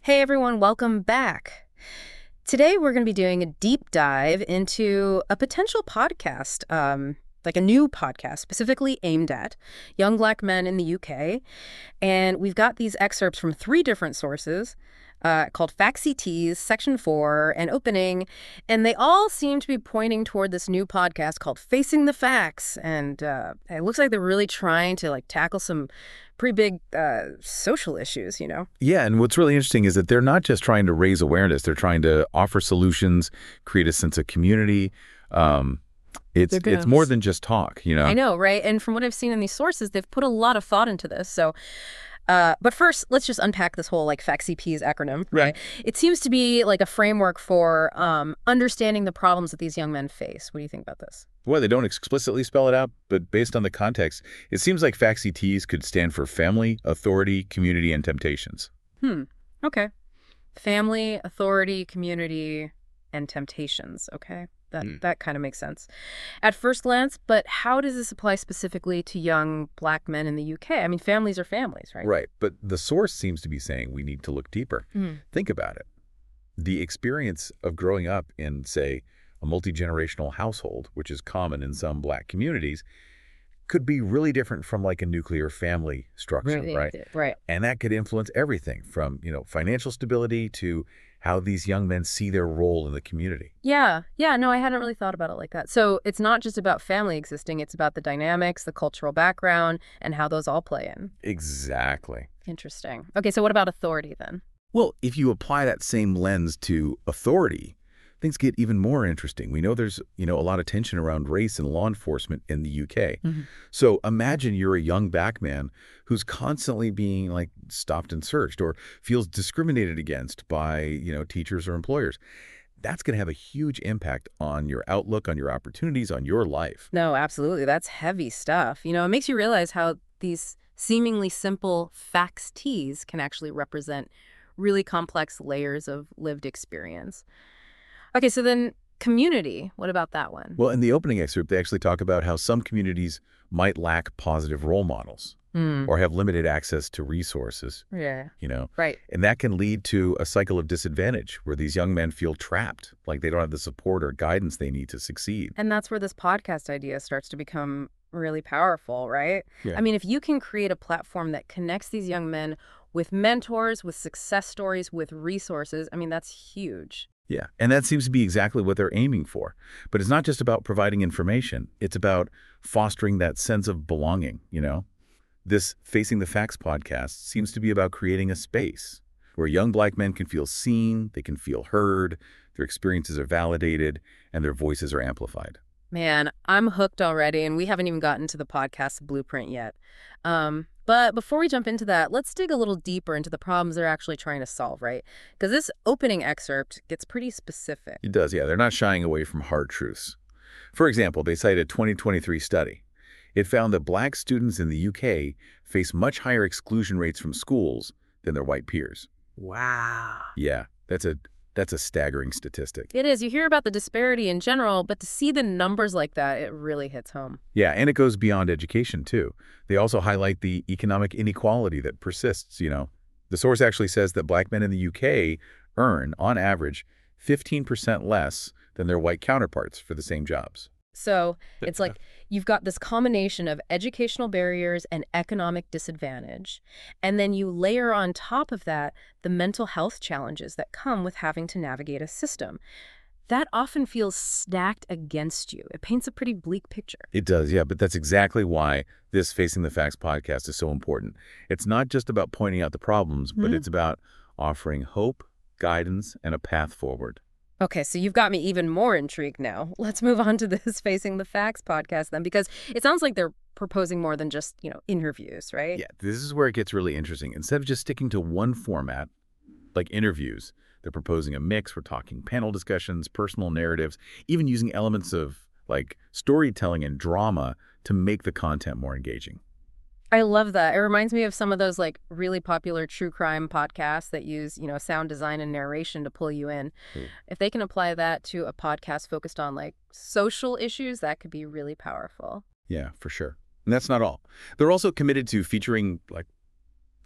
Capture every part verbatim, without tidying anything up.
Hey everyone, welcome back. Today we're going to be doing a deep dive into a potential podcast, um, like a new podcast specifically aimed at young Black men in the U K. And we've got these excerpts from three different sources uh, called Facts C Ts, Section four, and Opening. And they all seem to be pointing toward this new podcast called Facing the Facts. And uh, it looks like they're really trying to like tackle some pretty big uh, social issues, you know? Yeah, and what's really interesting is that they're not just trying to raise awareness. They're trying to offer solutions, create a sense of community. Um, it's They're gonna- it's more than just talk, you know? I know, right? And from what I've seen in these sources, they've put a lot of thought into this. So, uh, but first, let's just unpack this whole like FACT-C Ps acronym. Right. It seems to be like a framework for um, understanding the problems that these young men face. What do you think about this? Well, they don't explicitly spell it out, but based on the context, it seems like Facts C Ts could stand for family, authority, community, and temptations. Hmm. Okay. Family, authority, community, and temptations. Okay. That Mm. that kind of makes sense at first glance, but how does this apply specifically to young Black men in the U K? I mean, families are families, right? Right, but the source seems to be saying we need to look deeper. Mm. Think about it. The experience of growing up in, say, a multi-generational household, which is common in some Black communities, could be really different from like a nuclear family structure, Really? right? Right. And that could influence everything from, you know, financial stability to how these young men see their role in the community. Yeah. Yeah. No, I hadn't really thought about it like that. So it's not just about family existing. It's about the dynamics, the cultural background, and how those all play in. Exactly. Interesting. Okay. So what about authority then? Well, if you apply that same lens to authority, things get even more interesting. We know there's, you know, a lot of tension around race and law enforcement in the U K. Mhm. So imagine you're a young Black man who's constantly being like stopped and searched or feels discriminated against by, you know, teachers or employers. That's going to have a huge impact on your outlook, on your opportunities, on your life. No, absolutely. That's heavy stuff. You know, it makes you realize how these seemingly simple facts T's can actually represent really complex layers of lived experience. Okay, so then community, what about that one? Well, in the opening excerpt, they actually talk about how some communities might lack positive role models Hmm. or have limited access to resources, Yeah, you know. right. And that can lead to a cycle of disadvantage where these young men feel trapped, like they don't have the support or guidance they need to succeed. And that's where this podcast idea starts to become really powerful, right? Yeah. I mean, if you can create a platform that connects these young men with mentors, with success stories, with resources, I mean, that's huge. Yeah, and that seems to be exactly what they're aiming for. But it's not just about providing information. It's about fostering that sense of belonging, you know? This Facing the Facts podcast seems to be about creating a space where young Black men can feel seen, they can feel heard, their experiences are validated, and their voices are amplified. Man, I'm hooked already, and we haven't even gotten to the podcast blueprint yet. Um, but before we jump into that, let's dig a little deeper into the problems they're actually trying to solve, right? Because this opening excerpt gets pretty specific. It does, yeah. They're not shying away from hard truths. For example, they cite a twenty twenty-three study. It found that Black students in the U K face much higher exclusion rates from schools than their white peers. Wow. Yeah, that's a that's a staggering statistic. It is. You hear about the disparity in general, but to see the numbers like that, it really hits home. Yeah, and it goes beyond education, too. They also highlight the economic inequality that persists, you know. The source actually says that Black men in the U K earn, on average, fifteen percent less than their white counterparts for the same jobs. So it's like you've got this combination of educational barriers and economic disadvantage. And then you layer on top of that the mental health challenges that come with having to navigate a system. That often feels stacked against you. It paints a pretty bleak picture. It does, yeah, but that's exactly why this Facing the Facts podcast is so important. It's not just about pointing out the problems, but Mhm. it's about offering hope, guidance, and a path forward. Okay, so you've got me even more intrigued now. Let's move on to this Facing the Facts podcast then, because it sounds like they're proposing more than just, you know, interviews, right? Yeah, this is where it gets really interesting. Instead of just sticking to one format, like interviews, they're proposing a mix. We're talking panel discussions, personal narratives, even using elements of like storytelling and drama to make the content more engaging. I love that. It reminds me of some of those like really popular true crime podcasts that use, you know, sound design and narration to pull you in. Hmm. If they can apply that to a podcast focused on like social issues, that could be really powerful. Yeah, for sure. And that's not all. They're also committed to featuring like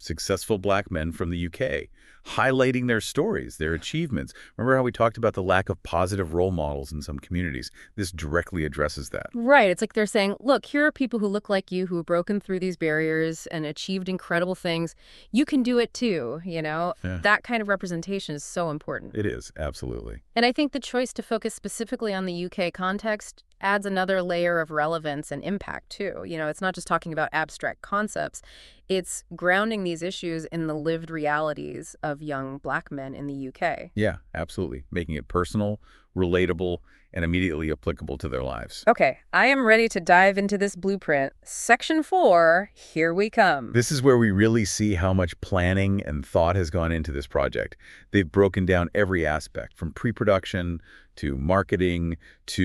successful black men from the U K, highlighting their stories, their achievements. Remember how we talked about the lack of positive role models in some communities? This directly addresses that. Right. It's like they're saying, look, here are people who look like you, who have broken through these barriers and achieved incredible things. You can do it too, you know? Yeah. That kind of representation is so important. It is, absolutely. And I think the choice to focus specifically on the U K context adds another layer of relevance and impact too. You know, it's not just talking about abstract concepts. It's grounding these issues in the lived realities of young black men in the U K. Yeah, absolutely. Making it personal, relatable, and immediately applicable to their lives. Okay, I am ready to dive into this blueprint. Section four, here we come. This is where we really see how much planning and thought has gone into this project. They've broken down every aspect, from pre-production to marketing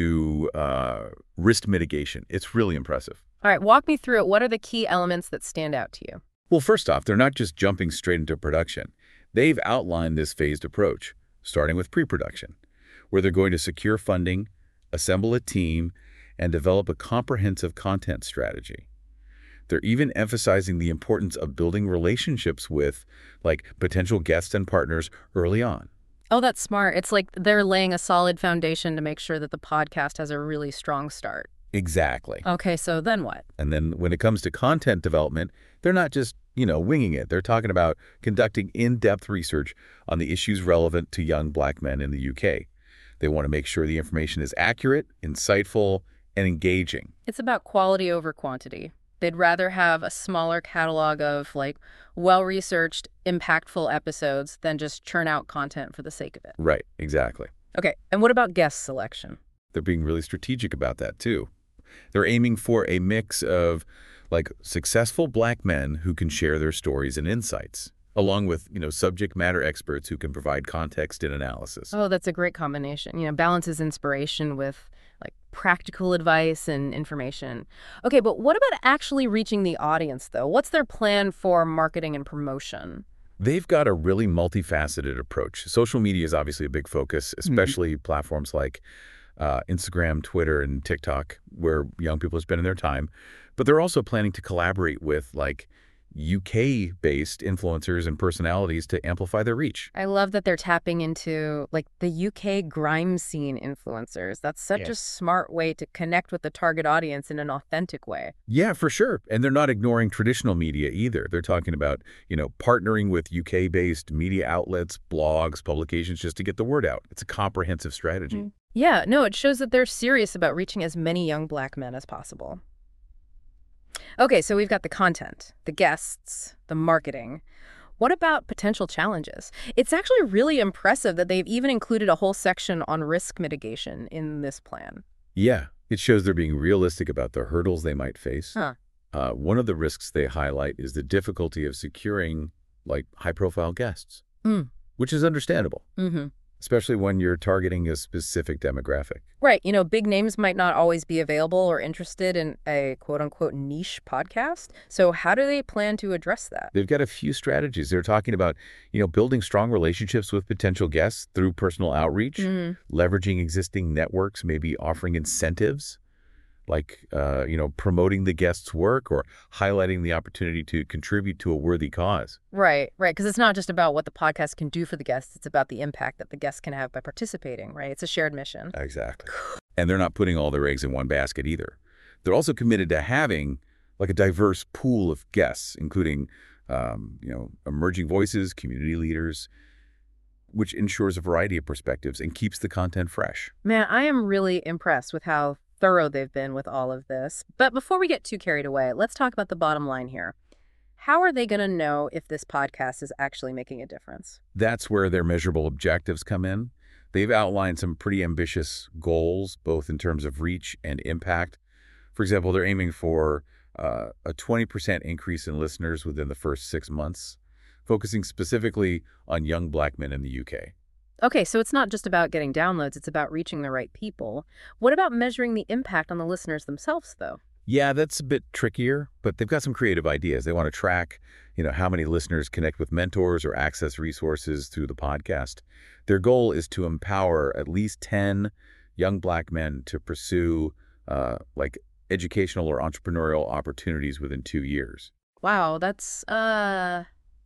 to uh, risk mitigation. It's really impressive. All right, walk me through it. What are the key elements that stand out to you? Well, first off, they're not just jumping straight into production. They've outlined this phased approach, starting with pre-production, where they're going to secure funding, assemble a team, and develop a comprehensive content strategy. They're even emphasizing the importance of building relationships with, like, potential guests and partners early on. Oh, that's smart. It's like they're laying a solid foundation to make sure that the podcast has a really strong start. Exactly. Okay, so then what? And then when it comes to content development, they're not just, you know, winging it. They're talking about conducting in-depth research on the issues relevant to young black men in the U K. They want to make sure the information is accurate, insightful, and engaging. It's about quality over quantity. They'd rather have a smaller catalog of, like, well-researched, impactful episodes than just churn out content for the sake of it. Right, exactly. Okay, and what about guest selection? They're being really strategic about that, too. They're aiming for a mix of, like, successful black men who can share their stories and insights, along with, you know, subject matter experts who can provide context and analysis. Oh, that's a great combination. You know, balances inspiration with, like, practical advice and information. Okay, but what about actually reaching the audience, though? What's their plan for marketing and promotion? They've got a really multifaceted approach. Social media is obviously a big focus, especially mm-hmm. platforms like uh, Instagram, Twitter, and TikTok, where young people are spending their time. But they're also planning to collaborate with, like, U K-based influencers and personalities to amplify their reach. I love that they're tapping into, like, the U K grime scene influencers. That's such yes. a smart way to connect with the target audience in an authentic way. Yeah, for sure. And they're not ignoring traditional media either. They're talking about, you know, partnering with U K-based media outlets, blogs, publications, just to get the word out. It's a comprehensive strategy. Mm-hmm. Yeah, no, it shows that they're serious about reaching as many young black men as possible. Okay, so we've got the content, the guests, the marketing. What about potential challenges? It's actually really impressive that they've even included a whole section on risk mitigation in this plan. Yeah, it shows they're being realistic about the hurdles they might face. Huh. Uh, one of the risks they highlight is the difficulty of securing, like, high-profile guests, mm. which is understandable. Mm-hmm. Especially when you're targeting a specific demographic. Right. You know, big names might not always be available or interested in a quote-unquote niche podcast. So how do they plan to address that? They've got a few strategies. They're talking about, you know, building strong relationships with potential guests through personal outreach, mm. leveraging existing networks, maybe offering incentives, like, uh, you know, promoting the guest's work or highlighting the opportunity to contribute to a worthy cause. Right, right. Because it's not just about what the podcast can do for the guests. It's about the impact that the guests can have by participating, right? It's a shared mission. Exactly. And they're not putting all their eggs in one basket either. They're also committed to having, like, a diverse pool of guests, including, um, you know, emerging voices, community leaders, which ensures a variety of perspectives and keeps the content fresh. Man, I am really impressed with how thorough they've been with all of this. But before we get too carried away, let's talk about the bottom line here. How are they going to know if this podcast is actually making a difference? That's where their measurable objectives come in. They've outlined some pretty ambitious goals, both in terms of reach and impact. For example, they're aiming for uh, a twenty percent increase in listeners within the first six months, focusing specifically on young black men in the U K. Okay, so it's not just about getting downloads, it's about reaching the right people. What about measuring the impact on the listeners themselves, though? Yeah, that's a bit trickier, but they've got some creative ideas. They want to track, you know, how many listeners connect with mentors or access resources through the podcast. Their goal is to empower at least ten young black men to pursue, uh, like, educational or entrepreneurial opportunities within two years. Wow, that's, uh...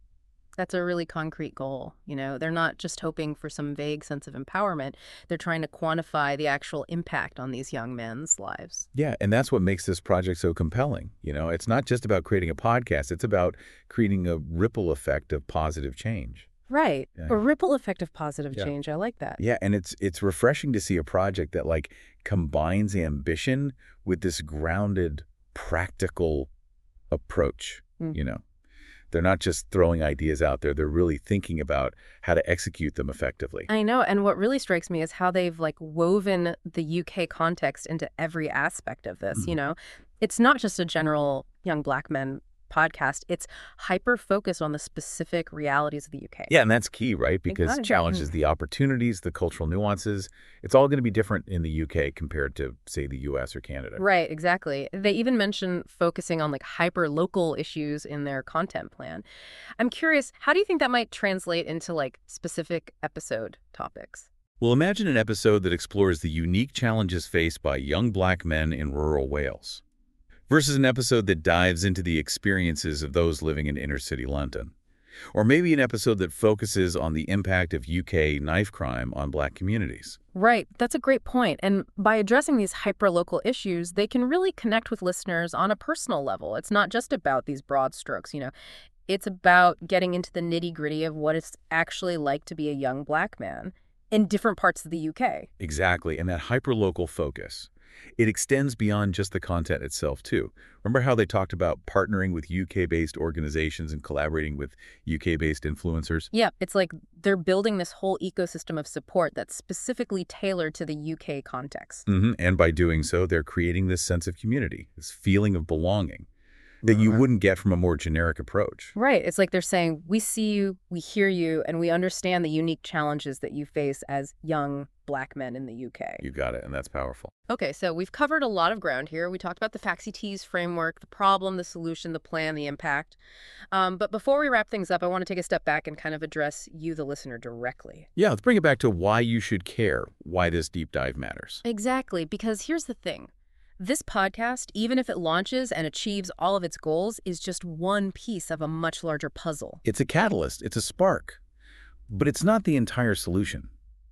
That's a really concrete goal. You know, they're not just hoping for some vague sense of empowerment. They're trying to quantify the actual impact on these young men's lives. Yeah, and that's what makes this project so compelling. You know, it's not just about creating a podcast, it's about creating a ripple effect of positive change. Right. Yeah. A ripple effect of positive Yeah. change. I like that. Yeah, and it's it's refreshing to see a project that like combines ambition with this grounded, practical approach, Mm. you know. They're not just throwing ideas out there, they're really thinking about how to execute them effectively. I know. And what really strikes me is how they've like woven the U K context into every aspect of this. Mhm. You know, it's not just a general young black men podcast. It's hyper focused on the specific realities of the U K. Yeah, and that's key, right? Because got it. challenges Mm. the opportunities, the cultural nuances. It's all going to be different in the U K compared to, say, the U S or Canada. Right, exactly. They even mention focusing on like hyper local issues in their content plan. I'm curious, how do you think that might translate into like specific episode topics? Well, imagine an episode that explores the unique challenges faced by young black men in rural Wales versus an episode that dives into the experiences of those living in inner-city London. Or maybe an episode that focuses on the impact of U K knife crime on black communities. Right, that's a great point. And by addressing these hyperlocal issues, they can really connect with listeners on a personal level. It's not just about these broad strokes, you know. It's about getting into the nitty-gritty of what it's actually like to be a young black man in different parts of the U K. Exactly, and that hyperlocal focus. It extends beyond just the content itself, too. Remember how they talked about partnering with U K-based organizations and collaborating with U K-based influencers? Yeah, it's like they're building this whole ecosystem of support that's specifically tailored to the U K context. Mm-hmm. And by doing so, they're creating this sense of community, this feeling of belonging that you wouldn't get from a more generic approach. Right. It's like they're saying, we see you, we hear you, and we understand the unique challenges that you face as young black men in the U K. You got it, and that's powerful. Okay, so we've covered a lot of ground here. We talked about the FACS-E-T's framework, the problem, the solution, the plan, the impact. Um, but before we wrap things up, I want to take a step back and kind of address you, the listener, directly. Yeah, let's bring it back to why you should care, why this deep dive matters. Exactly, because here's the thing. This podcast, even if it launches and achieves all of its goals, is just one piece of a much larger puzzle. It's a catalyst, it's a spark, but it's not the entire solution.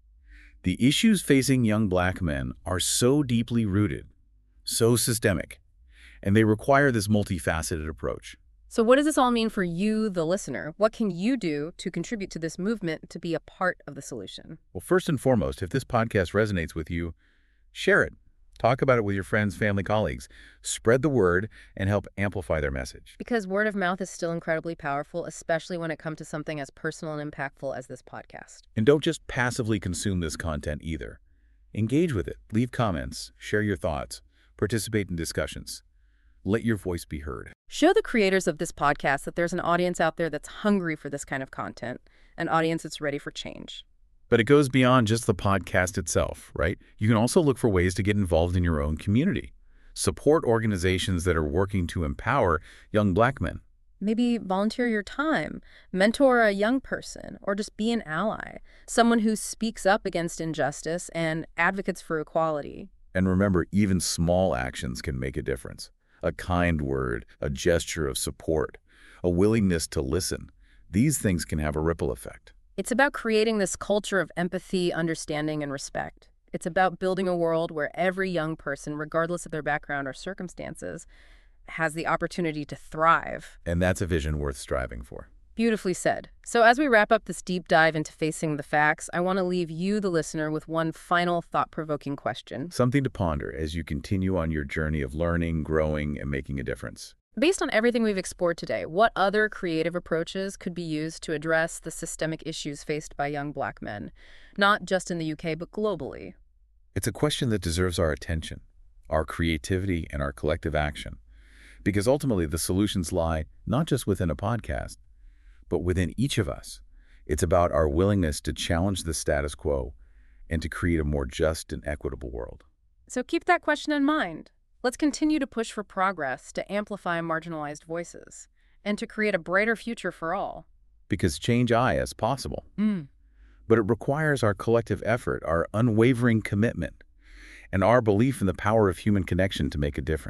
The issues facing young black men are so deeply rooted, so systemic, and they require this multifaceted approach. So what does this all mean for you, the listener? What can you do to contribute to this movement to be a part of the solution? Well, first and foremost, if this podcast resonates with you, share it. Talk about it with your friends, family, colleagues. Spread the word and help amplify their message. Because word of mouth is still incredibly powerful, especially when it comes to something as personal and impactful as this podcast. And don't just passively consume this content either. Engage with it. Leave comments. Share your thoughts. Participate in discussions. Let your voice be heard. Show the creators of this podcast that there's an audience out there that's hungry for this kind of content, an audience that's ready for change. But it goes beyond just the podcast itself, right? You can also look for ways to get involved in your own community. Support organizations that are working to empower young black men. Maybe volunteer your time, mentor a young person, or just be an ally, someone who speaks up against injustice and advocates for equality. And remember, even small actions can make a difference. A kind word, a gesture of support, a willingness to listen. These things can have a ripple effect. It's about creating this culture of empathy, understanding, and respect. It's about building a world where every young person, regardless of their background or circumstances, has the opportunity to thrive. And that's a vision worth striving for. Beautifully said. So as we wrap up this deep dive into facing the facts, I want to leave you, the listener, with one final thought-provoking question. Something to ponder as you continue on your journey of learning, growing, and making a difference. Based on everything we've explored today, what other creative approaches could be used to address the systemic issues faced by young black men, not just in the U K, but globally? It's a question that deserves our attention, our creativity, and our collective action. Because ultimately, the solutions lie not just within a podcast, but within each of us. It's about our willingness to challenge the status quo and to create a more just and equitable world. So keep that question in mind. Let's continue to push for progress, to amplify marginalized voices, and to create a brighter future for all. Because change I is possible. Mm. But it requires our collective effort, our unwavering commitment, and our belief in the power of human connection to make a difference.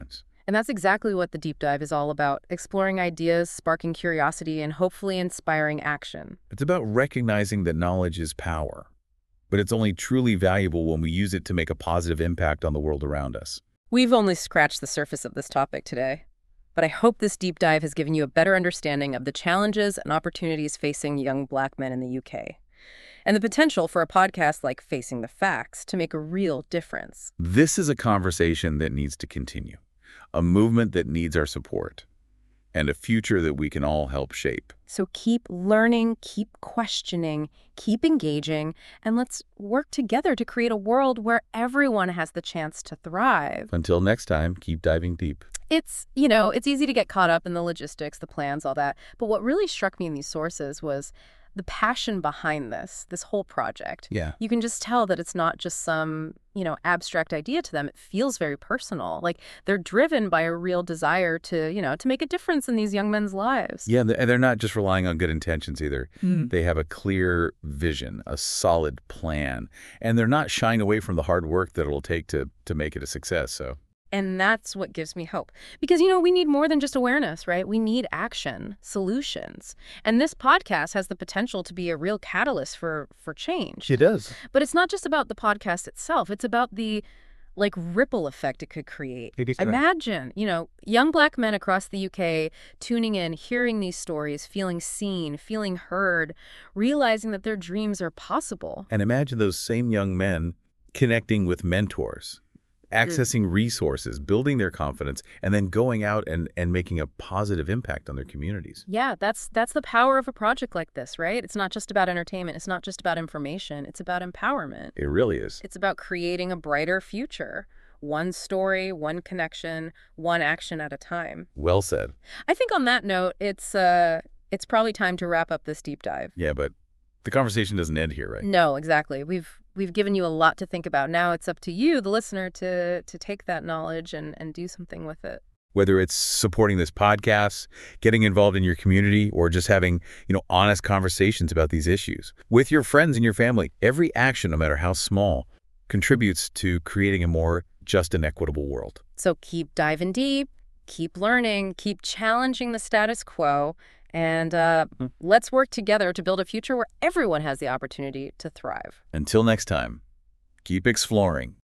And that's exactly what the deep dive is all about, exploring ideas, sparking curiosity, and hopefully inspiring action. It's about recognizing that knowledge is power, but it's only truly valuable when we use it to make a positive impact on the world around us. We've only scratched the surface of this topic today, but I hope this deep dive has given you a better understanding of the challenges and opportunities facing young Black men in the U K, and the potential for a podcast like Facing the Facts to make a real difference. This is a conversation that needs to continue, a movement that needs our support, and a future that we can all help shape. So keep learning, keep questioning, keep engaging, and let's work together to create a world where everyone has the chance to thrive. Until next time, keep diving deep. It's, you know, it's easy to get caught up in the logistics, the plans, all that. But what really struck me in these sources was the passion behind this, this whole project. Yeah. You can just tell that it's not just some, you know, abstract idea to them. It feels very personal. Like they're driven by a real desire to, you know, to make a difference in these young men's lives. Yeah, and they're not just relying on good intentions either. Mm. They have a clear vision, a solid plan, and they're not shying away from the hard work that it'll take to to make it a success. So. And that's what gives me hope. Because, you know, we need more than just awareness, right? We need action, solutions. And this podcast has the potential to be a real catalyst for, for change. It does. But it's not just about the podcast itself. It's about the, like, ripple effect it could create. Imagine, you know, young Black men across the U K tuning in, hearing these stories, feeling seen, feeling heard, realizing that their dreams are possible. And imagine those same young men connecting with mentors, accessing resources, building their confidence, and then going out and, and making a positive impact on their communities. Yeah, that's that's the power of a project like this, right? It's not just about entertainment. It's not just about information. It's about empowerment. It really is. It's about creating a brighter future. One story, one connection, one action at a time. Well said. I think on that note, it's uh, it's probably time to wrap up this deep dive. Yeah, but the conversation doesn't end here, right? No, exactly. We've we've given you a lot to think about. Now it's up to you, the listener, to to take that knowledge and, and do something with it. Whether it's supporting this podcast, getting involved in your community, or just having, you know, honest conversations about these issues with your friends and your family, every action, no matter how small, contributes to creating a more just and equitable world. So keep diving deep, keep learning, keep challenging the status quo, and uh, mm-hmm. let's work together to build a future where everyone has the opportunity to thrive. Until next time, keep exploring.